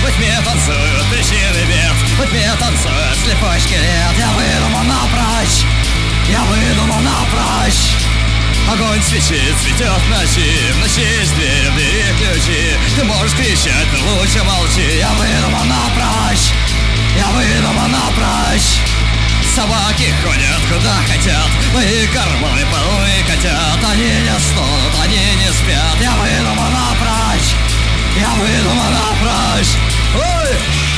во тьме танцуют причины бед, во тьме танцует слепой скелет. Я выдумал напрочь, я выдумал напрочь. Огонь свечи цветет в ночи, в ночи есть дверь, в двери ключи. Ты можешь кричать, но лучше молчи. Я выдумал напрочь, я выдумал напрочь. Собаки ходят куда хотят, мои карманы полны котят. Они не стонут, они не спят. Я выдумал напрочь, я выдумал напрочь. Ой!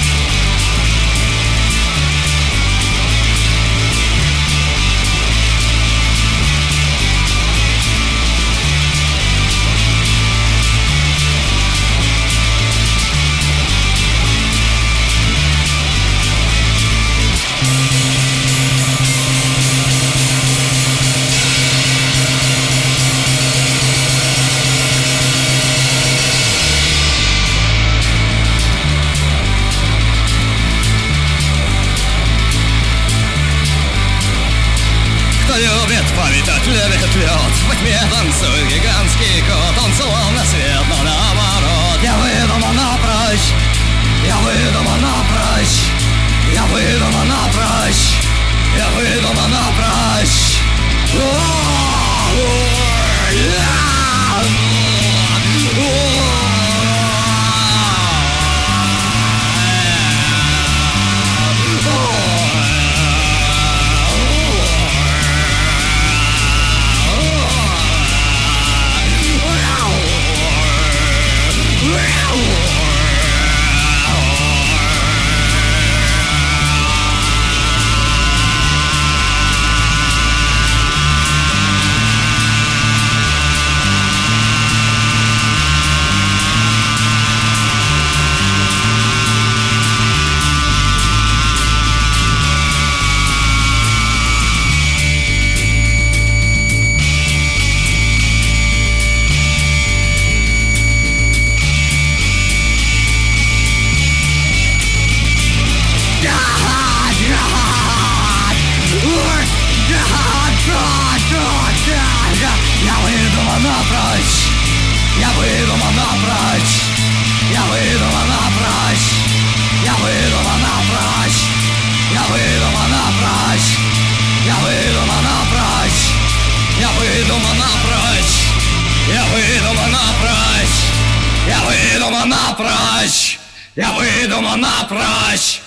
Любит память, любит лед. Во тьме танцует гигантский кот. Он словно свет, но наоборот. Я выдумал напрочь, я выдумал напрочь, я выдумал напрочь, я выдумал напрочь. Я выдумал напрочь, я выдумал напрочь, я выдумал напрочь, я выдумал напрочь, я выдумал напрочь, я выдумал напрочь, я выдумал напрочь, я выдумал напрочь, я выдумал напрочь, я выдумал напрочь.